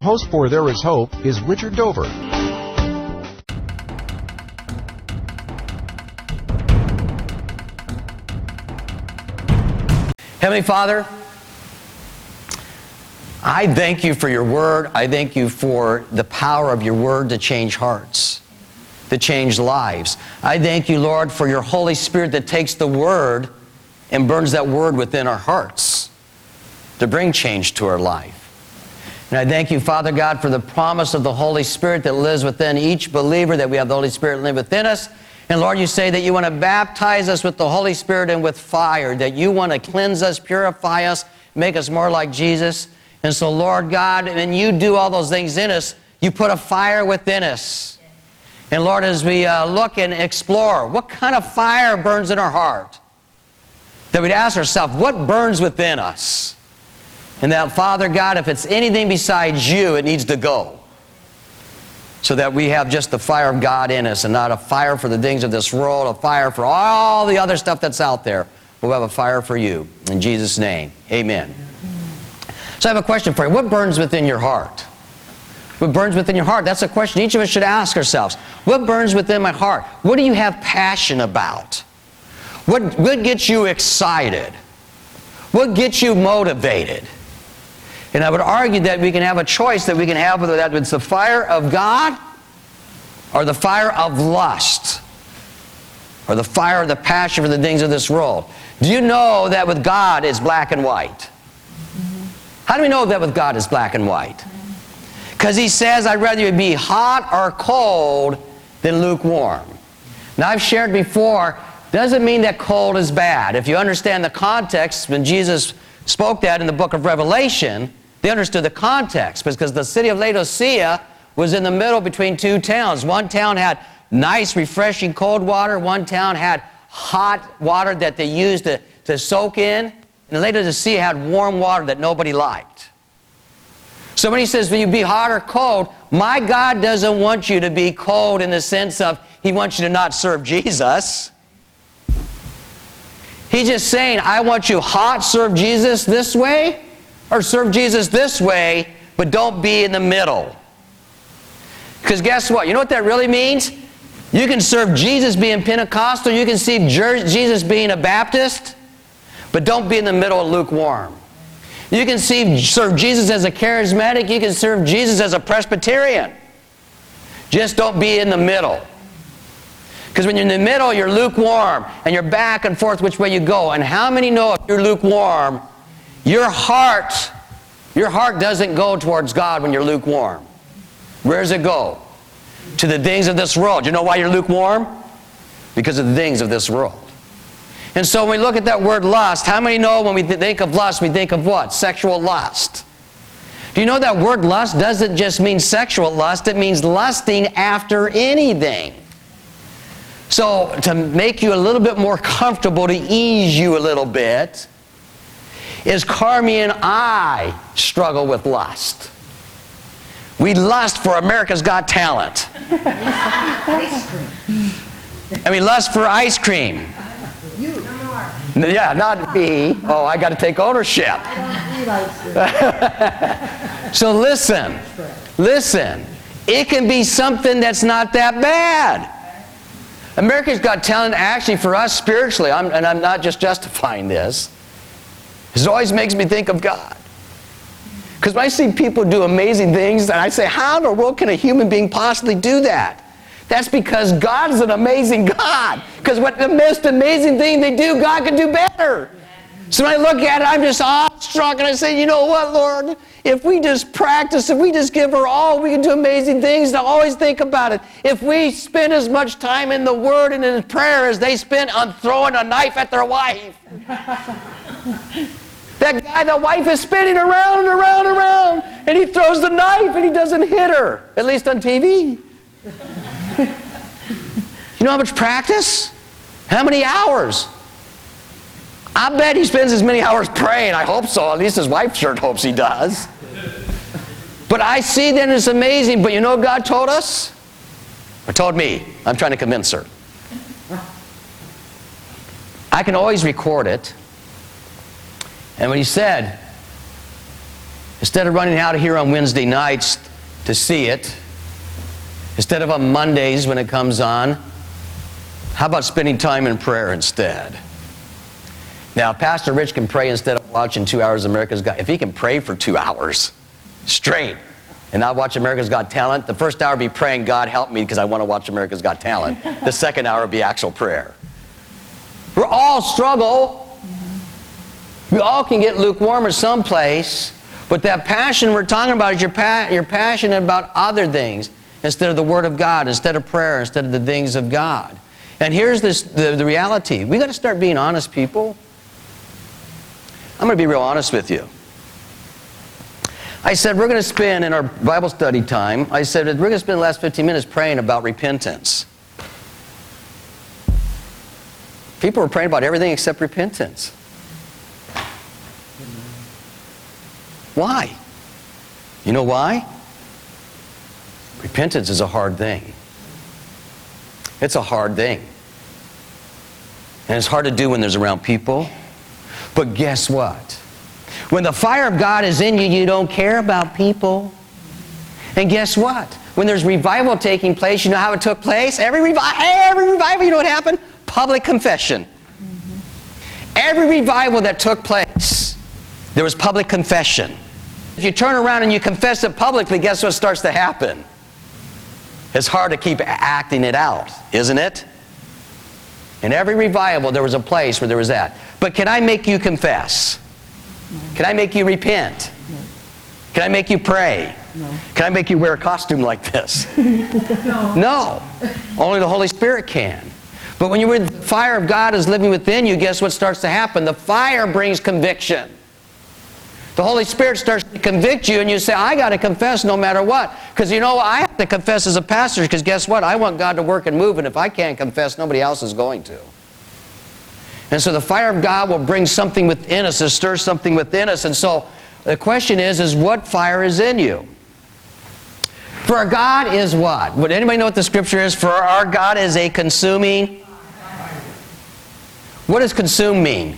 Host for There Is Hope is Richard Dover. Heavenly Father, I thank you for your word. I thank you for the power of your word to change hearts, to change lives. I thank you, Lord, for your Holy Spirit that takes the word and burns that word within our hearts to bring change to our life. And I thank you, Father God, for the promise of the Holy Spirit that lives within each believer, that we have the Holy Spirit live within us. And Lord, you say that you want to baptize us with the Holy Spirit and with fire, that you want to cleanse us, purify us, make us more like Jesus. And so, Lord God, when you do all those things in us, you put a fire within us. And Lord, as we look and explore, what kind of fire burns in our heart? That we'd ask ourselves, what burns within us? And that, Father God, if it's anything besides you, it needs to go. So that we have just the fire of God in us and not a fire for the things of this world, a fire for all the other stuff that's out there. We'll have a fire for you. In Jesus' name, amen. So I have a question for you. What burns within your heart? What burns within your heart? That's a question each of us should ask ourselves. What burns within my heart? What do you have passion about? What gets you excited? What gets you motivated? And I would argue that we can have a choice that we can have whether that's the fire of God or the fire of lust or the fire of the passion for the things of this world. Do you know that with God it's black and white? How do we know that with God it's black and white? Because he says, I'd rather you be hot or cold than lukewarm. Now I've shared before, doesn't mean that cold is bad. If you understand the context, when Jesus spoke that in the book of Revelation, they understood the context, because the city of Laodicea was in the middle between two towns. One town had nice, refreshing cold water. One town had hot water that they used to soak in. And Laodicea had warm water that nobody liked. So when he says, will you be hot or cold? My God doesn't want you to be cold in the sense of he wants you to not serve Jesus. He's just saying, I want you hot, serve Jesus this way, or serve Jesus this way, but don't be in the middle. Because guess what? You know what that really means? You can serve Jesus being Pentecostal, you can see Jesus being a Baptist, but don't be in the middle of lukewarm. You can serve Jesus as a charismatic, you can serve Jesus as a Presbyterian. Just don't be in the middle. Because when you're in the middle, you're lukewarm, and you're back and forth which way you go. And how many know if you're lukewarm, your heart doesn't go towards God when you're lukewarm? Where does it go? To the things of this world. You know why you're lukewarm? Because of the things of this world. And so when we look at that word lust, how many know when we think of lust, we think of what? Sexual lust. Do you know that word lust doesn't just mean sexual lust, it means lusting after anything. So to make you a little bit more comfortable, to ease you a little bit, is Carmi and I struggle with lust. We lust for America's Got Talent. And we lust for ice cream. Yeah, not me. Oh, I got to take ownership. So listen. It can be something that's not that bad. America's Got Talent actually for us spiritually, and I'm not just justifying this, it always makes me think of God. Because when I see people do amazing things, and I say, how in the world can a human being possibly do that? That's because God is an amazing God. Because what the most amazing thing they do, God can do better. So when I look at it, I'm just awestruck, and I say, you know what, Lord? If we just practice, if we just give her all, we can do amazing things. And I always think about it. If we spend as much time in the Word and in prayer as they spend on throwing a knife at their wife. That guy, the wife is spinning around and around and around, and he throws the knife and he doesn't hit her, at least on TV. You know how much practice? How many hours? I bet he spends as many hours praying. I hope so. At least his wife sure hopes he does. But I see that it's amazing. But you know what God told us? Or told me. I'm trying to convince her. I can always record it. And what he said Instead of running out of here on Wednesday nights to see it, instead of on Mondays when it comes on, how about spending time in prayer instead? Now, Pastor Rich can pray instead of watching 2 hours of America's Got... If he can pray for 2 hours straight and not watch America's Got Talent, the first hour would be praying, God help me because I want to watch America's Got Talent. The second hour would be actual prayer. We all struggle. We all can get lukewarm or someplace, but that passion we're talking about is you're passionate about other things instead of the Word of God, instead of prayer, instead of the things of God. And here's the reality. We got to start being honest, people. I'm going to be real honest with you. I said we're going to spend, in our Bible study time, I said we're going to spend the last 15 minutes praying about repentance. People are praying about everything except repentance. Why? You know why? Repentance is a hard thing. It's a hard thing. And it's hard to do when there's around people. But guess what? When the fire of God is in you, you don't care about people. And guess what? When there's revival taking place, you know how it took place? Every revival, you know what happened? Public confession. Every revival that took place, there was public confession. If you turn around and you confess it publicly, guess what starts to happen? It's hard to keep acting it out, isn't it? In every revival, there was a place where there was that. But can I make you confess? Can I make you repent? Can I make you pray? No. Can I make you wear a costume like this? No. Only the Holy Spirit can. But when the fire of God is living within you, guess what starts to happen? The fire brings conviction. The Holy Spirit starts to convict you, and you say, I got to confess no matter what. Because you know, I have to confess as a pastor, because guess what? I want God to work and move, and if I can't confess, nobody else is going to. And so the fire of God will bring something within us, to stir something within us. And so the question is what fire is in you? For our God is what? Would anybody know what the scripture is? For our God is a consuming fire. What does consume mean?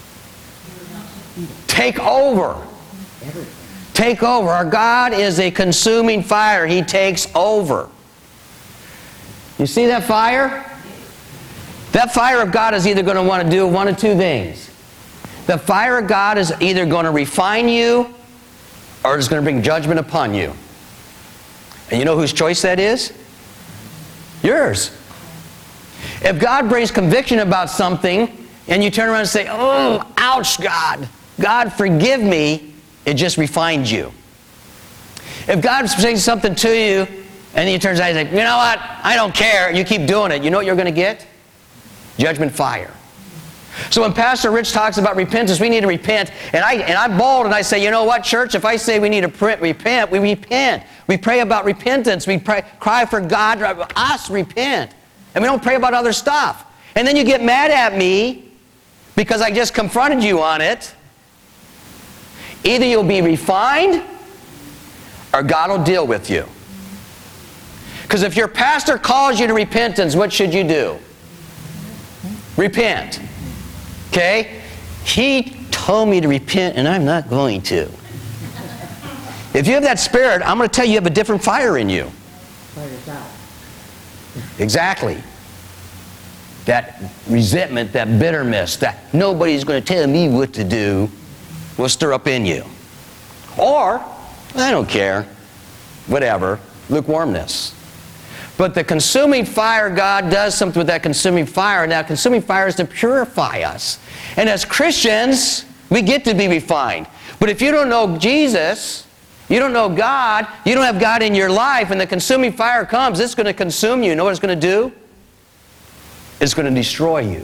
Take over. Take over. Our God is a consuming fire. He takes over. You see that fire? That fire of God is either going to want to do one of two things. The fire of God is either going to refine you or it's going to bring judgment upon you. And you know whose choice that is? Yours. If God brings conviction about something and you turn around and say, oh, ouch, God. God, forgive me, it just refines you. If God says something to you, and then you turn around and say, you know what, I don't care, and you keep doing it, you know what you're going to get? Judgment fire. So when Pastor Rich talks about repentance, we need to repent, and I'm bold, and I say, you know what, church, if I say we need to repent, we repent. We pray about repentance. We cry for God, us repent. And we don't pray about other stuff. And then you get mad at me because I just confronted you on it. Either you'll be refined or God will deal with you. Because if your pastor calls you to repentance, what should you do? Repent. Okay? He told me to repent and I'm not going to. If you have that spirit, I'm going to tell you have a different fire in you. Fire's out. Exactly. That resentment, that bitterness, that nobody's going to tell me what to do will stir up in you. Or, I don't care, whatever, lukewarmness. But the consuming fire, God does something with that consuming fire. Now, consuming fire is to purify us. And as Christians, we get to be refined. But if you don't know Jesus, you don't know God, you don't have God in your life, and the consuming fire comes, it's going to consume you. You know what it's going to do? It's going to destroy you.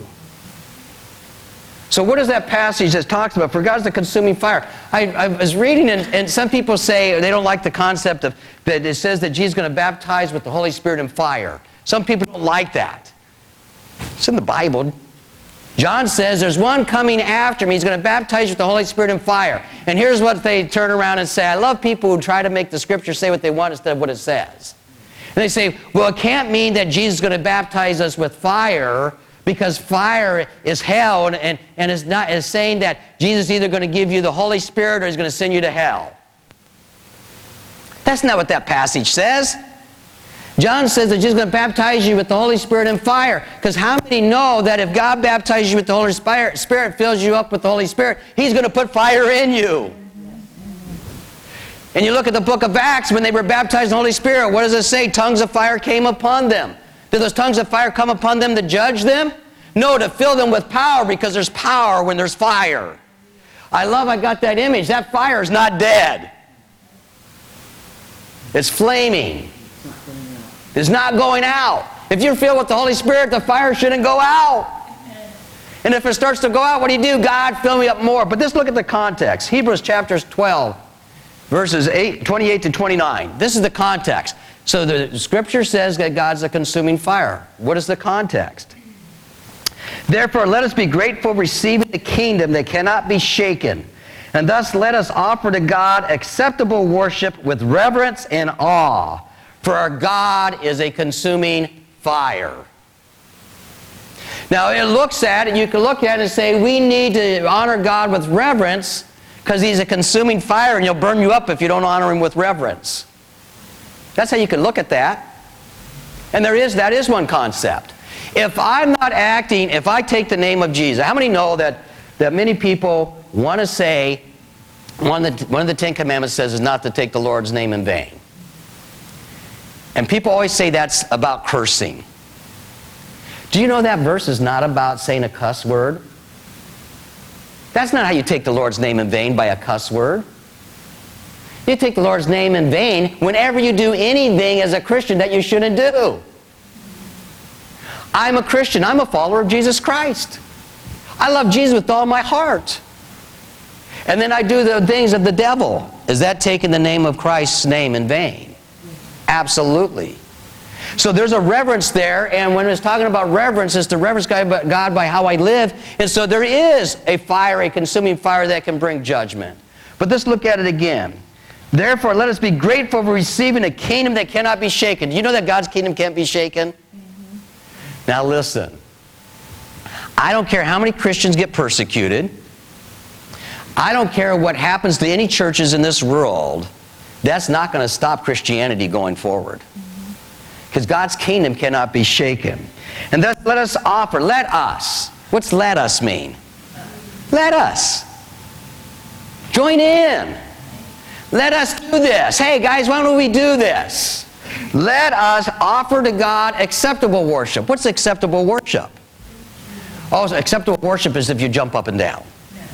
So what is that passage that talks about? For God's the consuming fire. I was reading, and some people say they don't like the concept of that it says that Jesus is going to baptize with the Holy Spirit and fire. Some people don't like that. It's in the Bible. John says there's one coming after me. He's going to baptize with the Holy Spirit and fire. And here's what they turn around and say. I love people who try to make the Scripture say what they want instead of what it says. And they say, well, it can't mean that Jesus is going to baptize us with fire, because fire is hell, and is saying that Jesus is either going to give you the Holy Spirit or he's going to send you to hell. That's not what that passage says. John says that Jesus is going to baptize you with the Holy Spirit and fire. Because how many know that if God baptizes you with the Holy Spirit, fills you up with the Holy Spirit, He's going to put fire in you. And you look at the book of Acts, when they were baptized in the Holy Spirit, what does it say? Tongues of fire came upon them. Did those tongues of fire come upon them to judge them? No, to fill them with power, because there's power when there's fire. I got that image. That fire is not dead. It's flaming. It's not going out. If you're filled with the Holy Spirit, the fire shouldn't go out. And if it starts to go out, what do? God, fill me up more. But let's look at the context. Hebrews chapter 12, verses 28 to 29. This is the context. So the Scripture says that God's a consuming fire. What is the context? Therefore, let us be grateful, receiving the kingdom that cannot be shaken. And thus let us offer to God acceptable worship with reverence and awe. For our God is a consuming fire. Now, it looks at it, you can look at it and say, we need to honor God with reverence because He's a consuming fire and He'll burn you up if you don't honor Him with reverence. That's how you can look at that. And that is one concept. If I'm not acting, if I take the name of Jesus, how many know that many people want to say, one of the Ten Commandments says is not to take the Lord's name in vain. And people always say that's about cursing. Do you know that verse is not about saying a cuss word? That's not how you take the Lord's name in vain, by a cuss word. You take the Lord's name in vain whenever you do anything as a Christian that you shouldn't do. I'm a Christian. I'm a follower of Jesus Christ. I love Jesus with all my heart. And then I do the things of the devil. Is that taking the name of Christ's name in vain? Absolutely. So there's a reverence there, and when it's talking about reverence, it's to reverence God by how I live. And so there is a fire, a consuming fire that can bring judgment. But let's look at it again. Therefore, let us be grateful for receiving a kingdom that cannot be shaken. Do you know that God's kingdom can't be shaken? Mm-hmm. Now listen. I don't care how many Christians get persecuted. I don't care what happens to any churches in this world. That's not going to stop Christianity going forward. Because God's kingdom cannot be shaken. And thus let us offer, let us. What's let us mean? Let us. Join in. Let us do this. Hey guys, why don't we do this? Let us offer to God acceptable worship. What's acceptable worship? Oh, acceptable worship is if you jump up and down.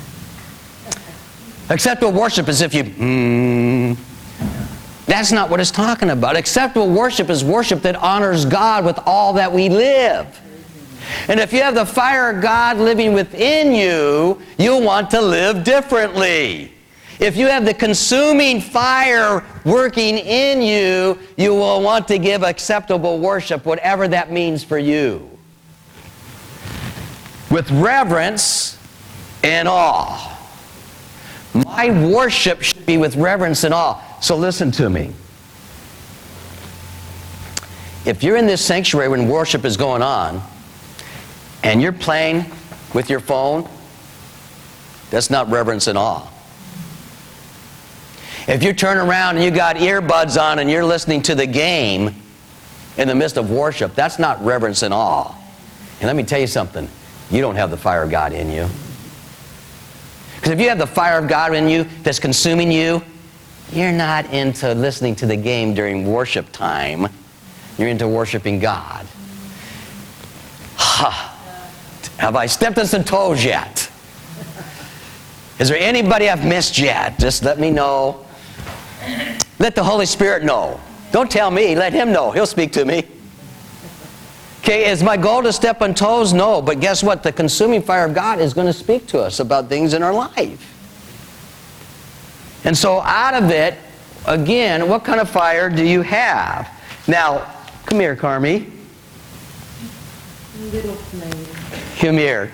Acceptable worship is if you, That's not what it's talking about. Acceptable worship is worship that honors God with all that we live. And if you have the fire of God living within you, you'll want to live differently. If you have the consuming fire working in you, you will want to give acceptable worship, whatever that means for you. With reverence and awe. My worship should be with reverence and awe. So listen to me. If you're in this sanctuary when worship is going on, and you're playing with your phone, that's not reverence and awe. If you turn around and you got earbuds on and you're listening to the game in the midst of worship, that's not reverence and awe. And let me tell you something. You don't have the fire of God in you. Because if you have the fire of God in you that's consuming you, you're not into listening to the game during worship time. You're into worshiping God. Have I stepped on some toes yet? Is there anybody I've missed yet? Just let me know. Let the Holy Spirit know. Don't tell me. Let Him know. He'll speak to me. Okay, is my goal to step on toes? No. But guess what? The consuming fire of God is going to speak to us about things in our life. And so out of it, again, what kind of fire do you have? Now, come here, Carmi. Little flame. Come here.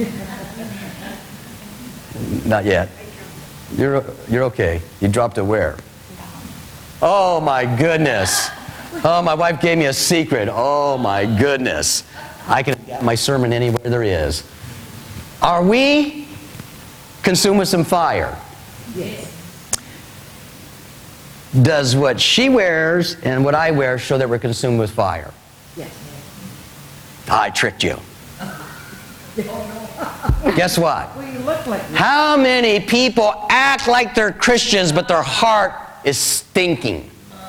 Not yet. You're okay. You dropped it where? Oh my goodness. Oh, my wife gave me a secret. Oh my goodness. I can get my sermon anywhere there is. Are we consumed with some fire? Yes. Does what she wears and what I wear show that we're consumed with fire? Yes. I tricked you. Guess what? Well, you look like me. How many people act like they're Christians, but their heart is stinking?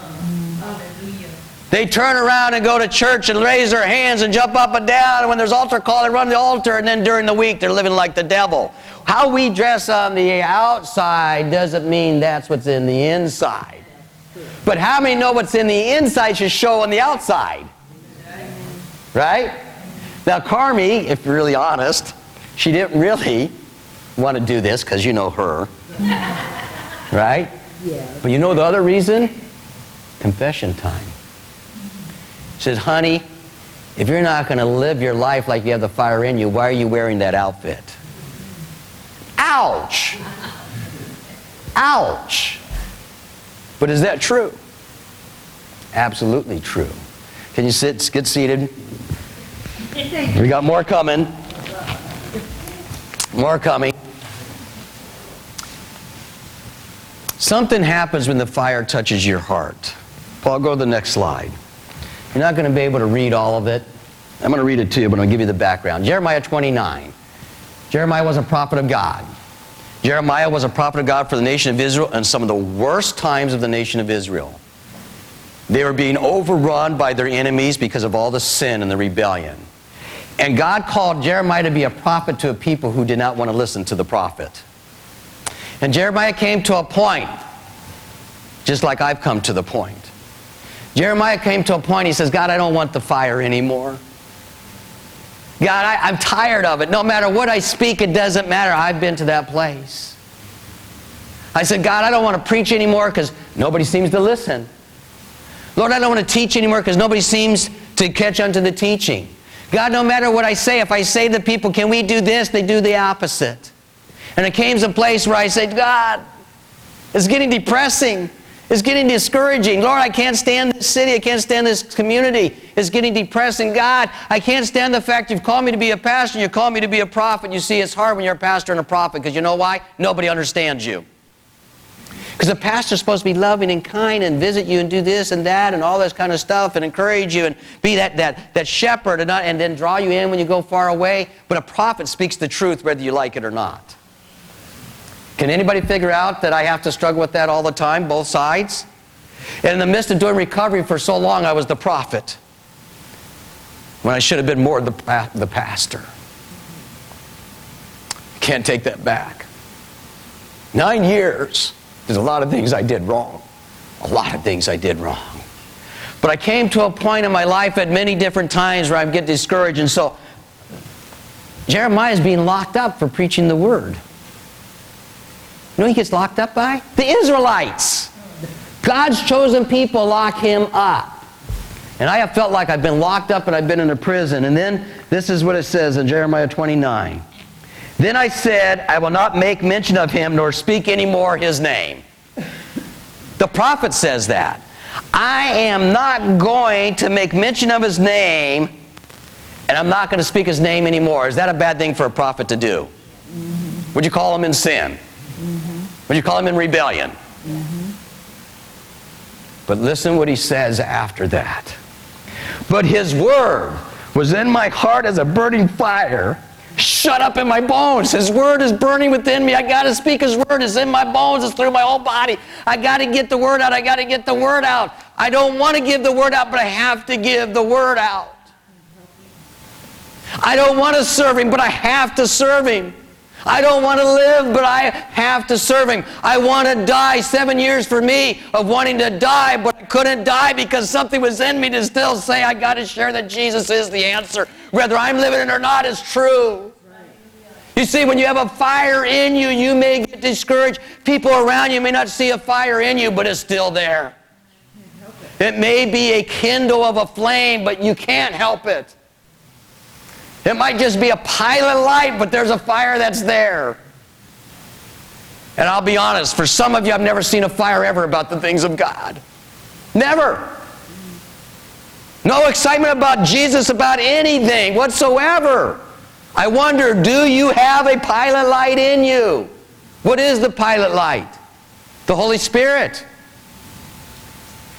They turn around and go to church and raise their hands and jump up and down. And when there's altar call, they run the altar. And then during the week, they're living like the devil. How we dress on the outside doesn't mean that's what's in the inside. But how many know what's in the inside should show on the outside? Right? Now, Carmi, if you're really honest, she didn't really want to do this because you know her. Right? Yeah. But you know the other reason? Confession time. She says, honey, if you're not going to live your life like you have the fire in you, why are you wearing that outfit? Ouch! Ouch! But is that true? Absolutely true. Can you sit? Get seated. We got more coming. More coming. Something happens when the fire touches your heart. Paul, go to the next slide. You're not going to be able to read all of it. I'm going to read it to you, but I'll give you the background. Jeremiah 29. Jeremiah was a prophet of God. Jeremiah was a prophet of God for the nation of Israel in some of the worst times of the nation of Israel. They were being overrun by their enemies because of all the sin and the rebellion. And God called Jeremiah to be a prophet to a people who did not want to listen to the prophet. And Jeremiah came to a point, just like I've come to the point. Jeremiah came to a point, he says, God, I don't want the fire anymore. God, I'm tired of it. No matter what I speak, it doesn't matter. I've been to that place. I said, God, I don't want to preach anymore because nobody seems to listen. Lord, I don't want to teach anymore because nobody seems to catch on to the teaching. God, no matter what I say, if I say to people, can we do this? They do the opposite. And it came to a place where I said, God, it's getting depressing. It's getting discouraging. Lord, I can't stand this city. I can't stand this community. It's getting depressing. God, I can't stand the fact you've called me to be a pastor. You called me to be a prophet. You see, it's hard when you're a pastor and a prophet because you know why? Nobody understands you. Because a pastor's supposed to be loving and kind and visit you and do this and that and all this kind of stuff and encourage you and be that shepherd and then draw you in when you go far away. But a prophet speaks the truth whether you like it or not. Can anybody figure out that I have to struggle with that all the time, both sides? And in the midst of doing recovery for so long, I was the prophet when I should have been more the pastor. Can't take that back. 9 years. There's a lot of things I did wrong. A lot of things I did wrong. But I came to a point in my life at many different times where I get discouraged. And so Jeremiah is being locked up for preaching the word. You know who he gets locked up by? The Israelites. God's chosen people lock him up. And I have felt like I've been locked up and I've been in a prison. And then this is what it says in Jeremiah 29. Then I said, I will not make mention of him nor speak any more his name. The prophet says that. I am not going to make mention of his name and I'm not going to speak his name anymore. Is that a bad thing for a prophet to do? Would you call him in sin? Would you call him in rebellion? But listen what he says after that. But his word was in my heart as a burning fire, shut up in my bones. His word is burning within me. I got to speak his word. It's in my bones. It's through my whole body. I got to get the word out. I got to get the word out. I don't want to give the word out, but I have to give the word out. I don't want to serve him, but I have to serve him. I don't want to live, but I have to serve him. I want to die. 7 years for me of wanting to die, but I couldn't die because something was in me to still say, I got to share that Jesus is the answer. Whether I'm living it or not is true. You see, when you have a fire in you, you may get discouraged. People around you may not see a fire in you, but it's still there. It may be a kindle of a flame, but you can't help it. It might just be a pilot light, but there's a fire that's there. And I'll be honest, for some of you, I've never seen a fire ever about the things of God. Never. No excitement about Jesus, about anything whatsoever. I wonder, do you have a pilot light in you? What is the pilot light? The Holy Spirit.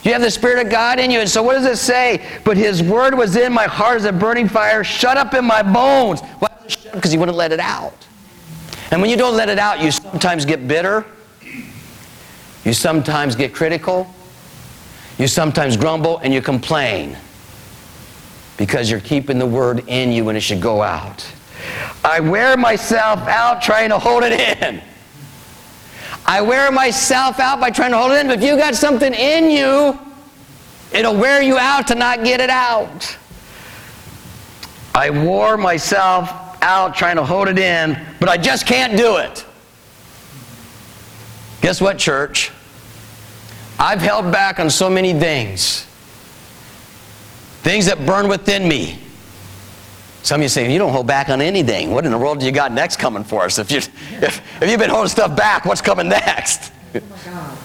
You have the Spirit of God in you. And so what does it say? But His word was in my heart as a burning fire, shut up in my bones. Why was it shut? Because He wouldn't let it out. And when you don't let it out, you sometimes get bitter. You sometimes get critical. You sometimes grumble and you complain. Because you're keeping the word in you when it should go out. I wear myself out trying to hold it in. I wear myself out by trying to hold it in. But if you got something in you, it'll wear you out to not get it out. I wore myself out trying to hold it in, but I just can't do it. Guess what, church? I've held back on so many things. Things that burn within me. Some of you say, you don't hold back on anything. What in the world do you got next coming for us? If you've been holding stuff back, what's coming next? Oh my God.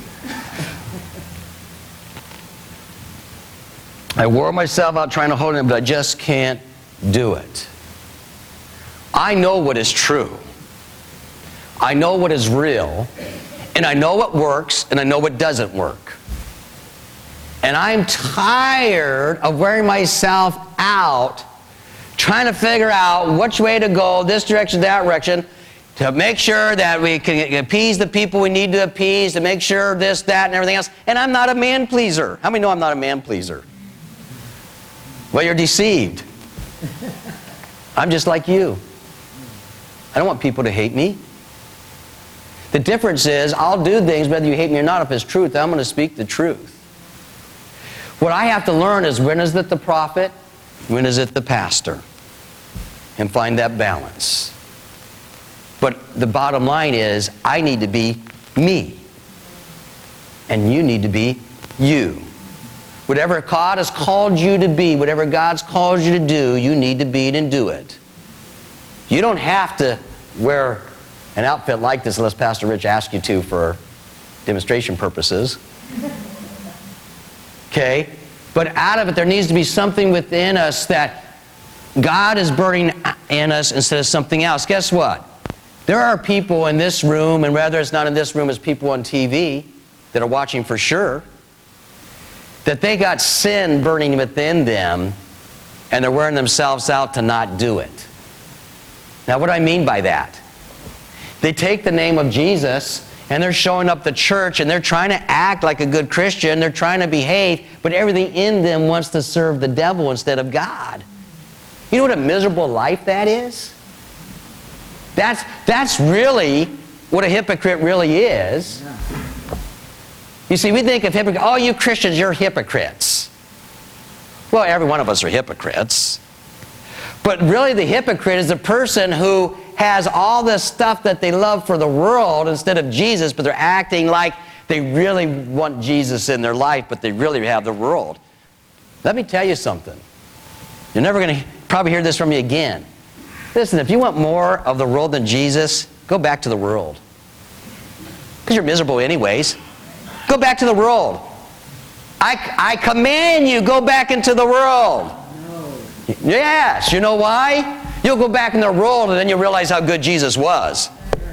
I wore myself out trying to hold it, but I just can't do it. I know what is true. I know what is real. And I know what works, and I know what doesn't work. And I'm tired of wearing myself out trying to figure out which way to go, this direction, that direction, to make sure that we can appease the people we need to appease, to make sure this, that, and everything else. And I'm not a man pleaser. How many know I'm not a man pleaser? Well, you're deceived. I'm just like you. I don't want people to hate me. The difference is I'll do things whether you hate me or not. If it's truth, I'm going to speak the truth. What I have to learn is when is it the prophet, when is it the pastor? And find that balance. But the bottom line is I need to be me. And you need to be you. Whatever God has called you to be, whatever God's called you to do, you need to be it and do it. You don't have to wear an outfit like this unless Pastor Rich asks you to for demonstration purposes. Okay? But out of it, there needs to be something within us that God is burning in us instead of something else. Guess what? There are people in this room, and whether it's not in this room, it's people on TV that are watching for sure, that they got sin burning within them, and they're wearing themselves out to not do it. Now, what do I mean by that? They take the name of Jesus, and they're showing up the church, and they're trying to act like a good Christian. They're trying to behave, but everything in them wants to serve the devil instead of God. You know what a miserable life that is? That's really what a hypocrite really is. You see, we think of hypocrites, oh, you Christians, you're hypocrites. Well, every one of us are hypocrites. But really the hypocrite is the person who has all this stuff that they love for the world instead of Jesus, but they're acting like they really want Jesus in their life, but they really have the world. Let me tell you something. You're never going to probably hear this from me again. Listen, if you want more of the world than Jesus, go back to the world. Because you're miserable anyways. Go back to the world. I command you, go back into the world. No. Yes, you know why? You'll go back in the world and then you'll realize how good Jesus was.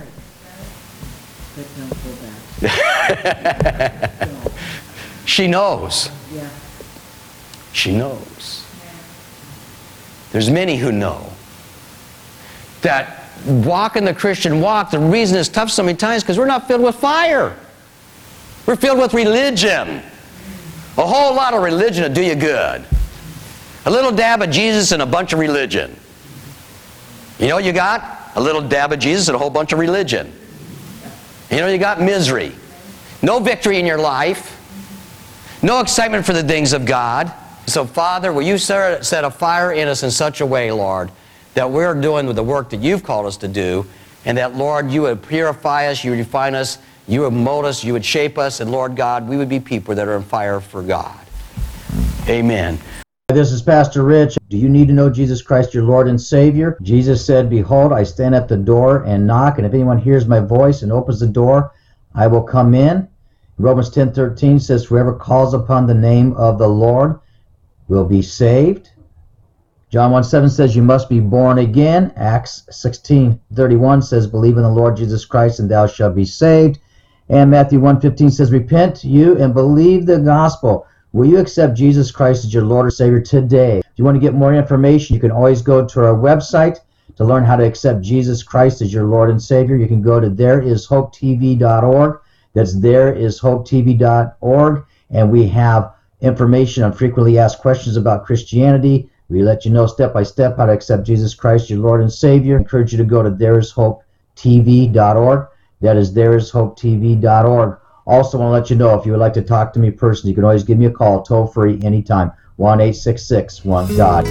She knows. She knows. There's many who know that walking the Christian walk, the reason it's tough so many times is because we're not filled with fire. We're filled with religion. A whole lot of religion will do you good. A little dab of Jesus and a bunch of religion. You know what you got? A little dab of Jesus and a whole bunch of religion. You know you got misery. No victory in your life. No excitement for the things of God. So Father, will you set a fire in us in such a way, Lord, that we're doing the work that you've called us to do, and that, Lord, you would purify us, you would refine us, you would mold us, you would shape us, and Lord God, we would be people that are on fire for God. Amen. This is Pastor Rich. Do you need to know Jesus Christ, your Lord and Savior? Jesus said, behold, I stand at the door and knock, and if anyone hears my voice and opens the door, I will come in. Romans 10:13 says, whoever calls upon the name of the Lord will be saved. John 1:7 says, you must be born again. Acts 16:31 says, believe in the Lord Jesus Christ and thou shalt be saved, And Matthew 1:15 says, repent you and believe the gospel. Will you accept Jesus Christ as your Lord or Savior today? If you want to get more information, you can always go to our website to learn how to accept Jesus Christ as your Lord and Savior. You can go to thereishopetv.org. That's thereishopetv.org. And we have information on frequently asked questions about Christianity. We let you know step by step how to accept Jesus Christ, your Lord and Savior. I encourage you to go to thereishopetv.org. That is thereishopetv.org. Also want to let you know, if you would like to talk to me personally, you can always give me a call toll free anytime, 1-866-1-GOD.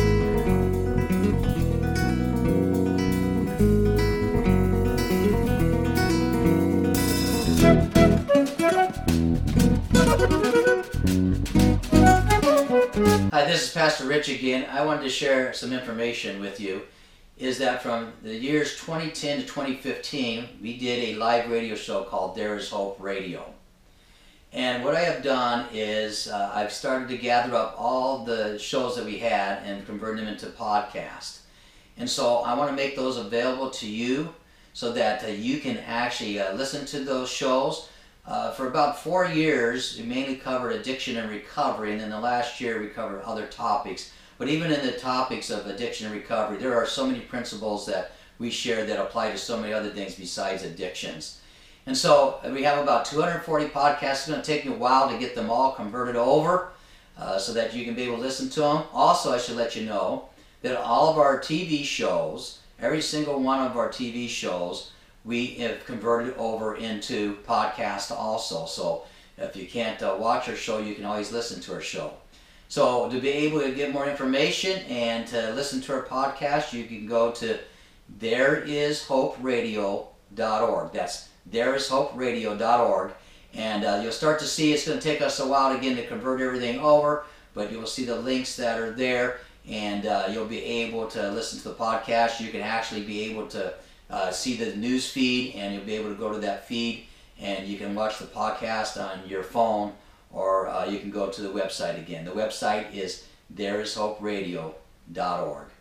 Hi, this is Pastor Rich again. I wanted to share some information with you. Is that from the years 2010 to 2015, we did a live radio show called There Is Hope Radio. And what I have done is I've started to gather up all the shows that we had and convert them into podcasts. And so I want to make those available to you so that you can actually listen to those shows. For about 4 years, we mainly covered addiction and recovery, and then the last year we covered other topics. But even in the topics of addiction and recovery, there are so many principles that we share that apply to so many other things besides addictions. And so we have about 240 podcasts. It's going to take me a while to get them all converted over so that you can be able to listen to them. Also, I should let you know that all of our TV shows, every single one of our TV shows, we have converted over into podcast also. So if you can't watch our show, you can always listen to our show. So to be able to get more information and to listen to our podcast, you can go to thereishoperadio.org. That's thereishoperadio.org. And you'll start to see it's going to take us a while again to convert everything over, but you'll see the links that are there, and you'll be able to listen to the podcast. You can actually be able to see the news feed, and you'll be able to go to that feed, and you can watch the podcast on your phone, or you can go to the website again. The website is thereishoperadio.org.